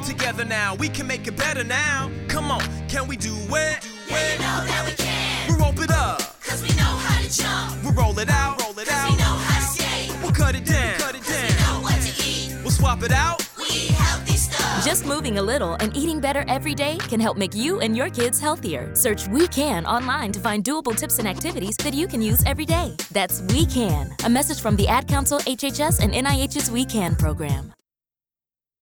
Together now, we can make it better now. Come on, can we do it? Yeah, you know that we can. We'll rope it up, cause we know how to jump. we'll roll it out, Cause we know how to skate. we'll cut it down, Cause we know what to eat. we'll swap it out. We eat healthy stuff. Just moving a little and eating better every day can help make you and your kids healthier. Search We Can online to find doable tips and activities that you can use every day. That's We Can. A message from the Ad Council, HHS, and NIH's We Can program.